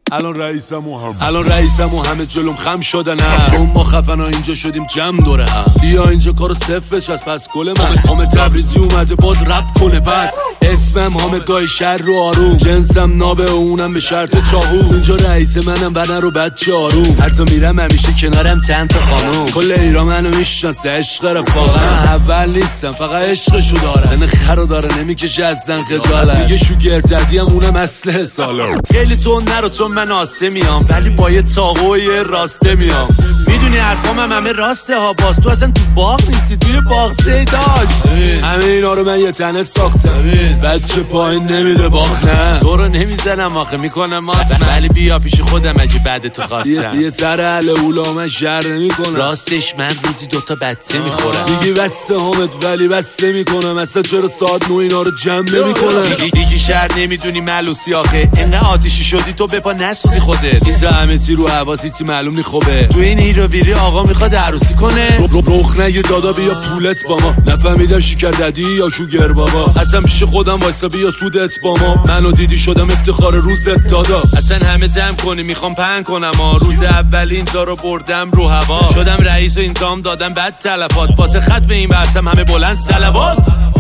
الان رئیسم و همه جلوم خم شدن چون ما خفن ها اینجا شدیم جمع دوره هم. بیا اینجا کارو صفر بچ از پس گل من. حامد تبریزی اومده باز رپ کنه بعد اسمم حامد گای شر رو آروم، جنسم نابه اونم به شرط چاقو. اینجا رئیس منم بدن رو بچه آروم، هر تا میرم همیشه کنارم چند تا خانوم. کل ایران منو میشناسه عشق رفاقم، اول نیستم فقط عشقشو دارم. سن خرو داره نمیکشه ازدن خجالت، دیگه شوگرددی هم اونم اصل سالم. خیلی تو نرو چون من آسه میام، ولی با یه چاقو و یه راسته میام. میدونی حرفام همه راسته ها، باز تو اصلا تو باغ نیستی، توی باغچه داشت. همه اینا رو من یه تنه ساختم، بچه پایین نمیده باخ. نه تو رو نمیزنم آخه میکنم مات، ولی بیا پیش خودم اگه بعد تو خواستم. یه سر اهل اولا من شر نمیکنم، راستش من روزی 2 تا بچه میخورم. میگی بسته حامد ولی بسته میکنم، اصلا چرا ساعت 9 اینا رو جمع نمیکنم. دیگه شهر نمیدونی ملوسی آخه، اینقدر آتیشی شدی تو بپا نسوزی خودت. اینجا همه چی رو حواسی چی معلوم نی خوبه. تو این هیرویری آقا میخواد عروسی کنه، رخ نگیر دادا بیا پولت با ما. نفهمیدم شکر ددی یا شوگر بابا، اصلا پیش خودم وایسا بیا سودت با ما. منو دیدی شدم افتخار روزت دادا، اصلا همه جمع کنی میخوام پهن کنم روز اول اینجا رو بردم رو هوا. شدم رئیس و انتقام دادم بعد تلفات، واسه ختم این بحثم همه بلند صلوات.